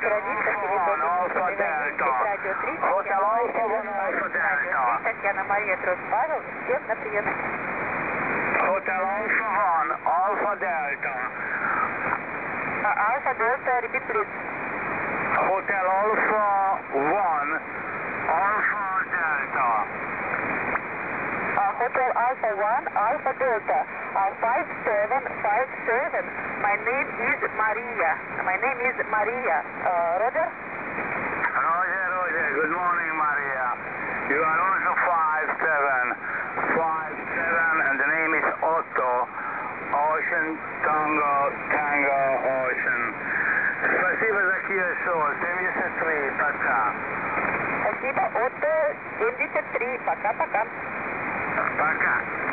Страница Alpha Delta. радио 3, Hotel Alpha 1 Alpha Delta. Татьяна Мария Трос Павел, всем на прием. Hotel Alpha 1 Alpha Delta. Alpha Delta, repeat please. Hotel Alpha 1 Alpha Delta. Hotel Alpha 1 Alpha Delta. 5757. My name is Maria. Roger? Roger. Good morning, Maria. You are also 5757 and the name is Otto. Ocean Tango Ocean. Спасибо за QSO. 73. Пока. Спасибо. Отто 73. Пока-пока. Пока.